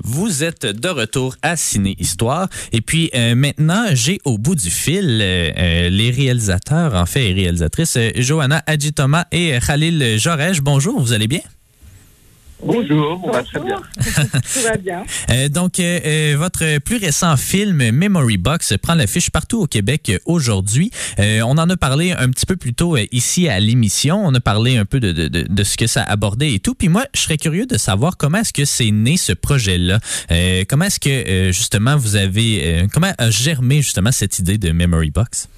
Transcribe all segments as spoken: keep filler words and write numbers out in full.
Vous êtes de retour à Ciné Histoire. Et puis euh, maintenant, j'ai au bout du fil euh, euh, les réalisateurs, en fait, et réalisatrices, euh, Johanna Hadji-Thomas et Khalil Jorej. Bonjour, vous allez bien? Bonjour, on va très bien. Tout va bien. Euh, donc, euh, euh, votre plus récent film, Memory Box, prend l'affiche partout au Québec euh, aujourd'hui. Euh, on en a parlé un petit peu plus tôt euh, ici à l'émission. On a parlé un peu de, de, de, de ce que ça abordait et tout. Puis moi, je serais curieux de savoir comment est-ce que c'est né ce projet-là. Euh, comment est-ce que, euh, justement, vous avez... Euh, comment a germé, justement, cette idée de Memory Box?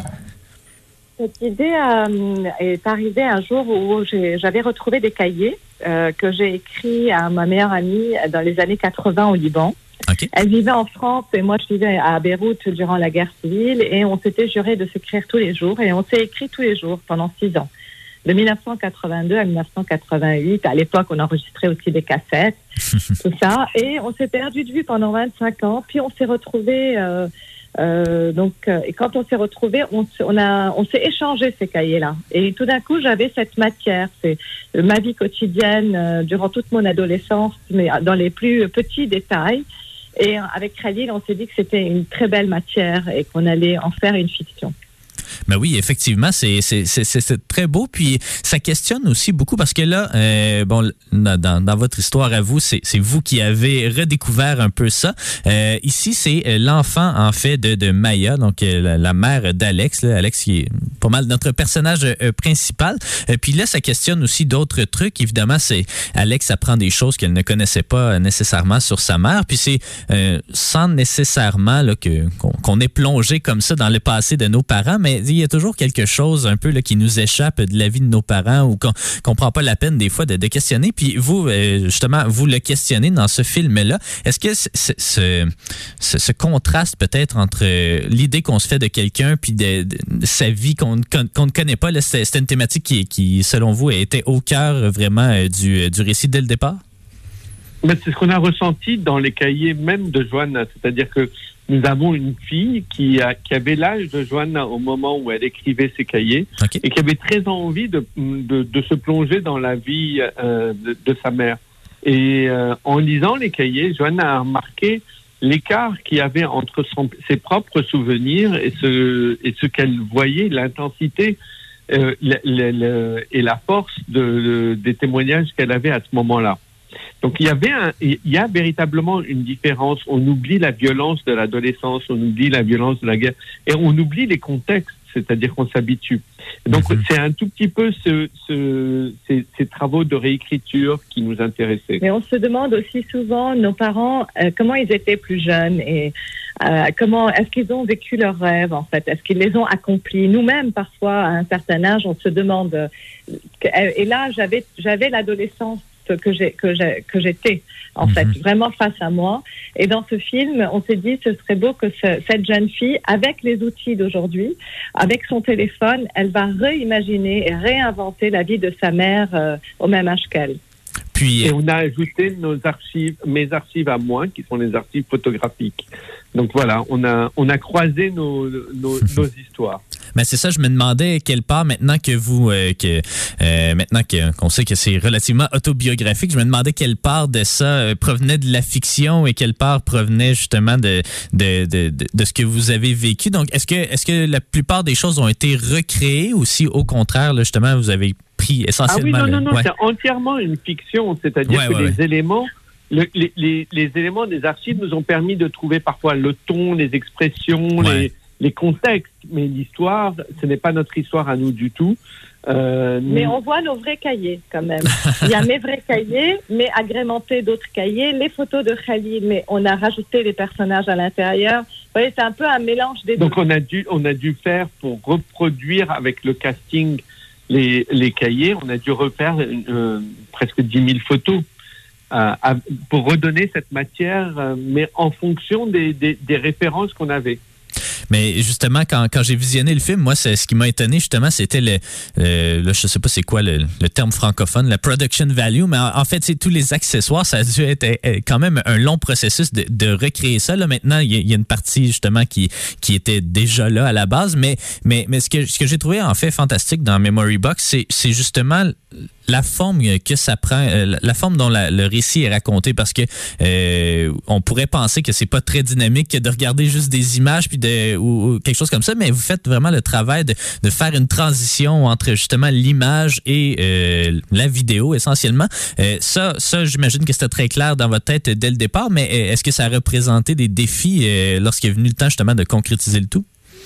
Cette idée euh, est arrivée un jour où j'ai, j'avais retrouvé des cahiers euh, que j'ai écrits à ma meilleure amie dans les années quatre-vingts au Liban. Okay. Elle vivait en France et moi je vivais à Beyrouth durant la guerre civile et on s'était juré de s'écrire tous les jours et on s'est écrit tous les jours pendant six ans. De dix-neuf cent quatre-vingt-deux à dix-neuf cent quatre-vingt-huit, à l'époque on enregistrait aussi des cassettes, tout ça, et on s'est perdu de vue pendant vingt-cinq ans, puis on s'est retrouvés... Euh, Euh, donc, euh, et quand on s'est retrouvés, on, on a, on s'est échangé ces cahiers-là. Et tout d'un coup, j'avais cette matière, c'est euh, ma vie quotidienne euh, durant toute mon adolescence, mais dans les plus petits détails. Et euh, avec Khalil, on s'est dit que c'était une très belle matière et qu'on allait en faire une fiction. Ben oui, effectivement, c'est, c'est, c'est, c'est très beau. Puis ça questionne aussi beaucoup parce que là, euh, bon, dans, dans votre histoire à vous, c'est, c'est vous qui avez redécouvert un peu ça. Euh, ici, c'est l'enfant, en fait, de, de Maya, donc la, la mère d'Alex. Là, Alex qui est pas mal notre personnage euh, principal. Euh, puis là, ça questionne aussi d'autres trucs. Évidemment, c'est Alex apprend des choses qu'elle ne connaissait pas nécessairement sur sa mère. Puis c'est euh, sans nécessairement là, que, qu'on, qu'on est plongé comme ça dans le passé de nos parents, mais il y a toujours quelque chose un peu là, qui nous échappe de la vie de nos parents ou qu'on qu'on prend pas la peine des fois de, de questionner. Puis vous, euh, justement, vous le questionnez dans ce film-là. Est-ce que ce, ce, ce, ce contraste peut-être entre l'idée qu'on se fait de quelqu'un puis de, de, de sa vie qu'on, qu'on, qu'on ne connaît pas, là, c'est, c'est une thématique qui, qui, selon vous, était au cœur vraiment du, du récit dès le départ? Mais c'est ce qu'on a ressenti dans les cahiers même de Johanna. C'est-à-dire que nous avons une fille qui, a, qui avait l'âge de Johanna au moment où elle écrivait ses cahiers, okay, et qui avait très envie de, de, de se plonger dans la vie euh, de, de sa mère. Et euh, en lisant les cahiers, Johanna a remarqué l'écart qu'il y avait entre son, ses propres souvenirs et ce, et ce qu'elle voyait, l'intensité euh, le, le, le, et la force de, de, des témoignages qu'elle avait à ce moment-là. Donc il y avait un, il y a véritablement une différence. On oublie la violence de l'adolescence, on oublie la violence de la guerre et on oublie les contextes, c'est-à-dire qu'on s'habitue. Donc mm-hmm. c'est un tout petit peu ce, ce, ces, ces travaux de réécriture qui nous intéressaient. Mais on se demande aussi souvent, nos parents, euh, comment ils étaient plus jeunes et euh, comment est-ce qu'ils ont vécu leurs rêves en fait, est-ce qu'ils les ont accomplis. Nous-mêmes parfois à un certain âge, on se demande. Euh, et là j'avais j'avais l'adolescence que j'ai que j'ai que j'étais en mm-hmm. fait vraiment face à moi, et dans ce film on s'est dit ce serait beau que ce, cette jeune fille avec les outils d'aujourd'hui, avec son téléphone, elle va réimaginer et réinventer la vie de sa mère euh, au même âge qu'elle. Puis, et on a ajouté nos archives, mes archives à moi, qui sont les archives photographiques. Donc voilà, on a on a croisé nos nos, nos histoires. Mais c'est ça, je me demandais quelle part, maintenant que vous, euh, que euh, maintenant que, qu'on sait que c'est relativement autobiographique, je me demandais quelle part de ça euh, provenait de la fiction et quelle part provenait justement de de, de, de, de ce que vous avez vécu. Donc, est-ce que est-ce que la plupart des choses ont été recréées ou si au contraire, là, justement, vous avez pris essentiellement... Ah oui, non, non, non, ouais. c'est entièrement une fiction, c'est-à-dire ouais, que ouais, les ouais. éléments... Le, les, les, les éléments des archives nous ont permis de trouver parfois le ton, les expressions, ouais. les, les contextes, mais l'histoire, ce n'est pas notre histoire à nous du tout. Euh, mais nous... on voit nos vrais cahiers quand même. Il y a mes vrais cahiers, mais agrémentés d'autres cahiers, les photos de Khalil, mais on a rajouté les personnages à l'intérieur. Vous voyez, c'est un peu un mélange des Donc deux. Donc on a dû, on a dû faire pour reproduire avec le casting les, les cahiers, on a dû refaire euh, presque dix mille photos. Euh, à, pour redonner cette matière, euh, mais en fonction des, des, des références qu'on avait. Mais justement, quand, quand j'ai visionné le film, moi, c'est, ce qui m'a étonné, justement, c'était le, le, le je sais pas c'est quoi le, le terme francophone, la production value, mais en, en fait, c'est tous les accessoires, ça a dû être quand même un long processus de, de recréer ça. Là, maintenant, il y, a, il y a une partie, justement, qui, qui était déjà là à la base, mais, mais, mais ce que, ce que j'ai trouvé, en fait, fantastique dans Memory Box, c'est, c'est justement la forme que ça prend, euh, la forme dont la, le récit est raconté, parce que euh, on pourrait penser que c'est pas très dynamique de regarder juste des images puis de ou, ou quelque chose comme ça, mais vous faites vraiment le travail de, de faire une transition entre justement l'image et euh, la vidéo essentiellement. Euh, ça, ça, j'imagine que c'était très clair dans votre tête dès le départ, mais est-ce que ça a représenté des défis euh, lorsqu'il est venu le temps justement de concrétiser le tout?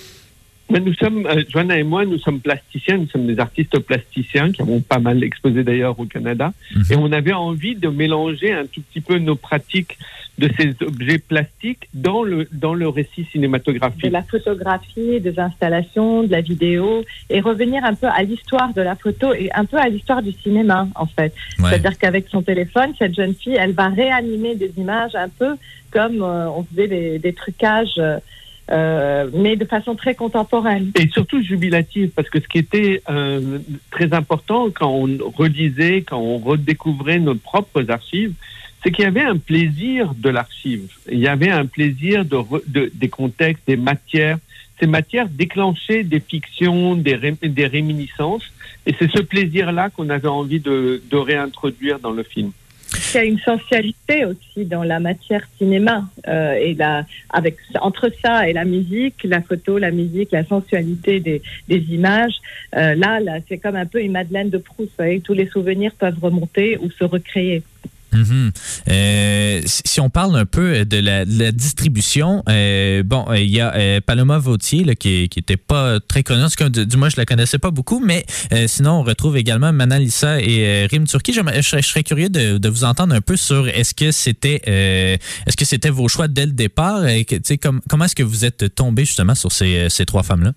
Nous sommes, euh, Joanna et moi, nous sommes plasticiens, nous sommes des artistes plasticiens qui avons pas mal exposé d'ailleurs au Canada. Mm-hmm. Et on avait envie de mélanger un tout petit peu nos pratiques de ces objets plastiques dans le, dans le récit cinématographique. De la photographie, des installations, de la vidéo, et revenir un peu à l'histoire de la photo et un peu à l'histoire du cinéma, en fait. Ouais. C'est-à-dire qu'avec son téléphone, cette jeune fille, elle va réanimer des images un peu comme euh, on faisait des, des trucages euh, Euh, mais de façon très contemporaine. Et surtout jubilative, parce que ce qui était euh, très important quand on relisait, quand on redécouvrait nos propres archives, c'est qu'il y avait un plaisir de l'archive. Il y avait un plaisir de, de, des contextes, des matières. Ces matières déclenchaient des fictions, des, ré, des réminiscences. Et c'est ce plaisir-là qu'on avait envie de, de réintroduire dans le film. Il y a une sensualité aussi dans la matière cinéma euh, et la, avec entre ça et la musique, la photo, la musique, la sensualité des, des images. Euh, là, là, c'est comme un peu une Madeleine de Proust. Vous savez, tous les souvenirs peuvent remonter ou se recréer. Mm-hmm. Euh, si on parle un peu de la, de la distribution, euh, bon, il y a euh, Paloma Vautier là, qui, qui était pas très connue, du, du moins je la connaissais pas beaucoup, mais euh, sinon on retrouve également Manalisa et euh, Rim Turki. Je, je, je serais curieux de, de vous entendre un peu sur est-ce que c'était euh, est-ce que c'était vos choix dès le départ et que, tu sais, comme, comment est-ce que vous êtes tombé justement sur ces, ces trois femmes-là?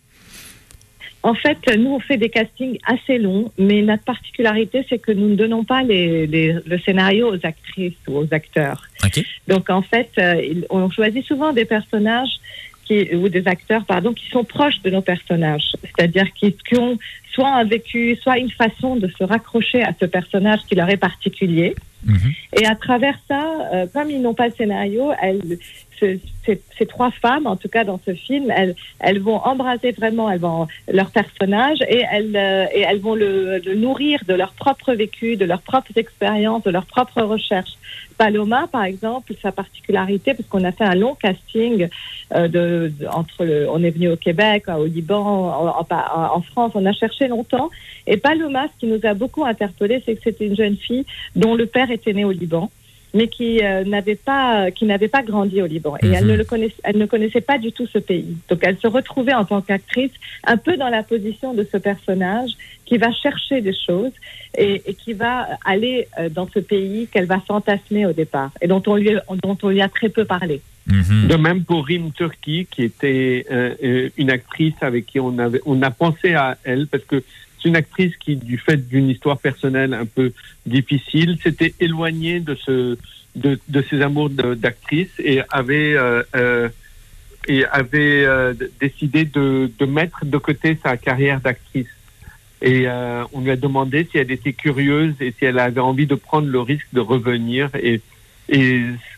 En fait, nous, on fait des castings assez longs, mais notre particularité, c'est que nous ne donnons pas les, les, le scénario aux actrices ou aux acteurs. Okay. Donc, en fait, euh, on choisit souvent des personnages qui, ou des acteurs, pardon, qui sont proches de nos personnages. C'est-à-dire qui, qui ont soit un vécu, soit une façon de se raccrocher à ce personnage qui leur est particulier. Mm-hmm. Et à travers ça, euh, comme ils n'ont pas le scénario, elles, ce, ces, ces trois femmes, en tout cas dans ce film, elles, elles vont embraser vraiment elles vont, leur personnage et elles, euh, et elles vont le, le nourrir de leur propre vécu, de leurs propres expériences, de leurs propres recherches. Paloma, par exemple, sa particularité, parce qu'on a fait un long casting euh, de, de, entre le, on est venu au Québec, au Liban, en, en, en France, on a cherché longtemps. Et Paloma, ce qui nous a beaucoup interpellés, c'est que c'était une jeune fille dont le père était né au Liban, mais qui euh, n'avait pas, qui n'avait pas grandi au Liban. Et mm-hmm. elle ne le connaissait, elle ne connaissait pas du tout ce pays. Donc elle se retrouvait en tant qu'actrice un peu dans la position de ce personnage qui va chercher des choses et, et qui va aller euh, dans ce pays qu'elle va fantasmer au départ et dont on lui, dont on lui a très peu parlé. Mm-hmm. De même pour Rim Turki, qui était euh, une actrice avec qui on avait, on a pensé à elle parce que c'est une actrice qui, du fait d'une histoire personnelle un peu difficile, s'était éloignée de ce, de, de ses amours de, d'actrice et avait, euh, euh, et avait euh, décidé de, de mettre de côté sa carrière d'actrice. Et euh, on lui a demandé si elle était curieuse et si elle avait envie de prendre le risque de revenir. Et, et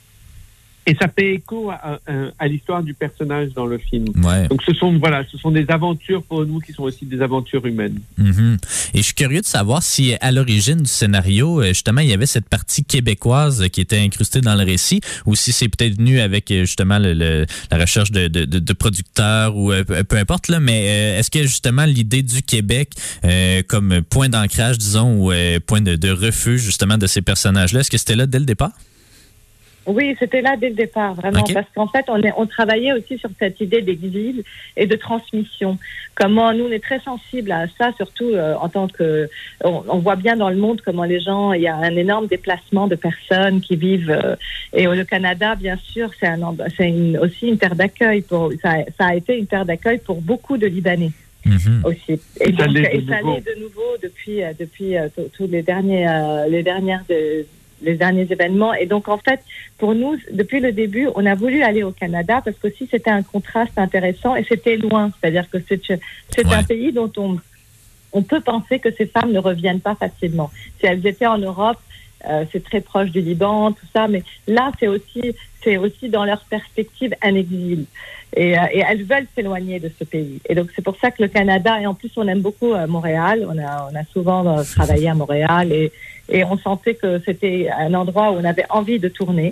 Et ça fait écho à, à, à l'histoire du personnage dans le film. Ouais. Donc ce sont voilà, ce sont des aventures pour nous qui sont aussi des aventures humaines. Mm-hmm. Et je suis curieux de savoir si à l'origine du scénario, justement, il y avait cette partie québécoise qui était incrustée dans le récit, ou si c'est peut-être venu avec justement le, le, la recherche de, de, de, de producteurs ou peu, peu importe là. Mais euh, est-ce que justement l'idée du Québec euh, comme point d'ancrage, disons, ou euh, point de, de refuge justement de ces personnages-là, est-ce que c'était là dès le départ? Oui, c'était là dès le départ, vraiment, okay. Parce qu'en fait, on, est, on travaillait aussi sur cette idée d'exil et de transmission. Comment nous, on est très sensibles à ça, surtout euh, en tant que... On, on voit bien dans le monde comment les gens... Il y a un énorme déplacement de personnes qui vivent... Euh, et le Canada, bien sûr, c'est, un, c'est une, aussi une terre d'accueil. Pour, ça, ça a été une terre d'accueil pour beaucoup de Libanais. Mm-hmm. Aussi. Et, donc, ça et ça l'est de nouveau depuis, depuis tous les derniers, euh, les dernières... De, les derniers événements. Et donc, en fait, pour nous, depuis le début, on a voulu aller au Canada parce que aussi c'était un contraste intéressant et c'était loin. C'est-à-dire que c'est, c'est ouais. un pays dont on, on peut penser que ces femmes ne reviennent pas facilement. Si elles étaient en Europe, Euh, c'est très proche du Liban, tout ça. Mais là, c'est aussi, c'est aussi dans leur perspective un exil. Et, euh, et elles veulent s'éloigner de ce pays. Et donc, c'est pour ça que le Canada, et en plus, on aime beaucoup euh, Montréal. On a, on a souvent euh, travaillé à Montréal et, et on sentait que c'était un endroit où on avait envie de tourner.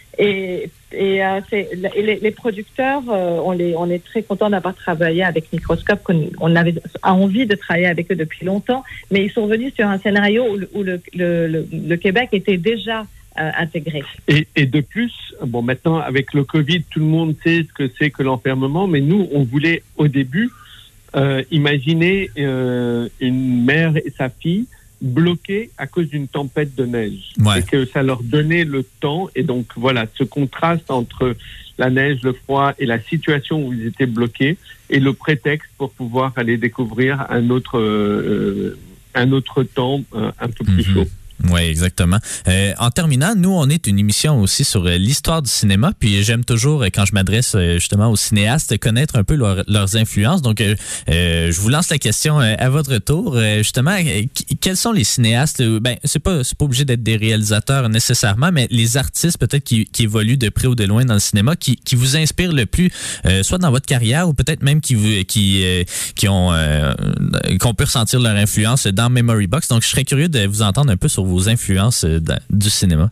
Et, et, euh, c'est, et les, les producteurs, euh, on, les, on est très contents d'avoir travaillé avec Microscope, qu'on on avait envie de travailler avec eux depuis longtemps, mais ils sont venus sur un scénario où le, où le, le, le, le Québec était déjà euh, intégré. Et, et de plus, bon, maintenant avec le Covid, tout le monde sait ce que c'est que l'enfermement, mais nous, on voulait au début euh, imaginer euh, une mère et sa fille bloqués à cause d'une tempête de neige. Ouais. Et que ça leur donnait le temps. Et donc, voilà, ce contraste entre la neige, le froid et la situation où ils étaient bloqués est le prétexte pour pouvoir aller découvrir un autre, euh, un autre temps euh, un peu plus mm-hmm. chaud. Oui, exactement. Euh, en terminant, nous, on est une émission aussi sur euh, l'histoire du cinéma, puis j'aime toujours, euh, quand je m'adresse euh, justement aux cinéastes, connaître un peu leur, leurs influences. Donc, euh, euh, je vous lance la question euh, à votre tour. Euh, justement, euh, quels sont les cinéastes? Euh, ben, c'est pas, c'est pas obligé d'être des réalisateurs nécessairement, mais les artistes peut-être qui, qui évoluent de près ou de loin dans le cinéma, qui, qui vous inspirent le plus, euh, soit dans votre carrière ou peut-être même qui, vous, qui, euh, qui ont, euh, qu'on peut ressentir leur influence dans Memory Box. Donc, je serais curieux de vous entendre un peu sur vos influences du cinéma.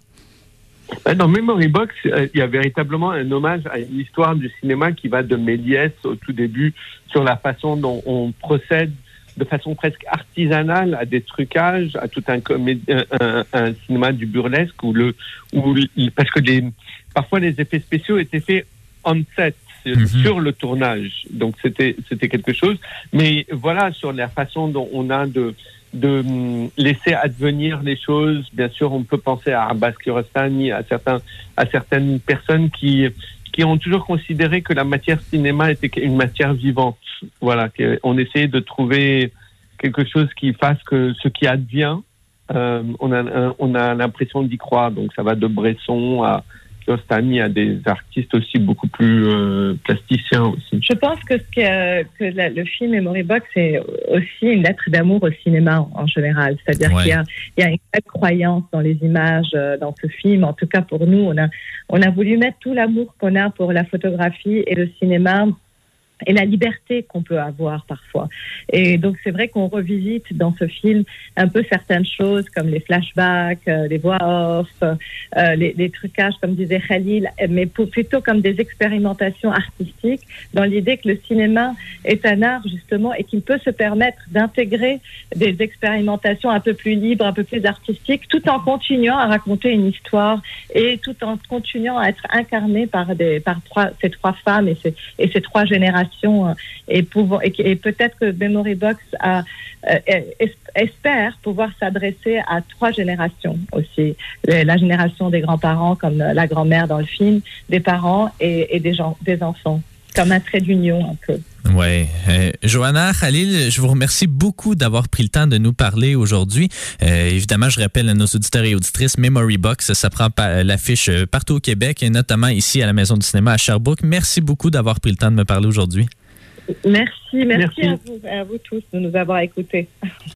Dans Memory Box, il y a véritablement un hommage à une histoire du cinéma qui va de Méliès au tout début sur la façon dont on procède de façon presque artisanale à des trucages, à tout un, comédie, un, un cinéma du burlesque où le, où le, parce que les, parfois les effets spéciaux étaient faits on set. Mm-hmm. Sur le tournage. Donc c'était, c'était quelque chose. Mais voilà, sur la façon dont on a de de laisser advenir les choses. Bien sûr, on peut penser à Abbas Kiarostami, à certains, à certaines personnes qui, qui ont toujours considéré que la matière cinéma était une matière vivante. Voilà, qu'on essayait de trouver quelque chose qui fasse que ce qui advient, euh, on a, on a l'impression d'y croire. Donc, ça va de Bresson à Kiarostami à des artistes aussi beaucoup plus euh, plasticiens aussi. Je pense que, ce que, que la, le film Memory Box est aussi une lettre d'amour au cinéma en, en général. C'est-à-dire ouais. qu'il y a, il y a une vraie croyance dans les images euh, dans ce film. En tout cas, pour nous, on a, on a voulu mettre tout l'amour qu'on a pour la photographie et le cinéma et la liberté qu'on peut avoir parfois. Et donc, c'est vrai qu'on revisite dans ce film un peu certaines choses comme les flashbacks, euh, les voix off, euh, les, les trucages, comme disait Khalil, mais pour, plutôt comme des expérimentations artistiques dans l'idée que le cinéma est un art, justement, et qu'il peut se permettre d'intégrer des expérimentations un peu plus libres, un peu plus artistiques, tout en continuant à raconter une histoire et tout en continuant à être incarné par, des, par trois, ces trois femmes et ces, et ces trois générations. Et, pouvoir, et, et peut-être que Memory Box a, euh, espère pouvoir s'adresser à trois générations aussi. La génération des grands-parents, comme la grand-mère dans le film, des parents et, et des, gens, des enfants, comme un trait d'union un peu. Oui. Euh, Johanna, Khalil, je vous remercie beaucoup d'avoir pris le temps de nous parler aujourd'hui. Euh, évidemment, je rappelle à nos auditeurs et auditrices, Memory Box, ça prend pa- l'affiche partout au Québec et notamment ici à la Maison du cinéma à Sherbrooke. Merci beaucoup d'avoir pris le temps de me parler aujourd'hui. Merci, merci, merci. À, vous, à vous tous de nous avoir écoutés.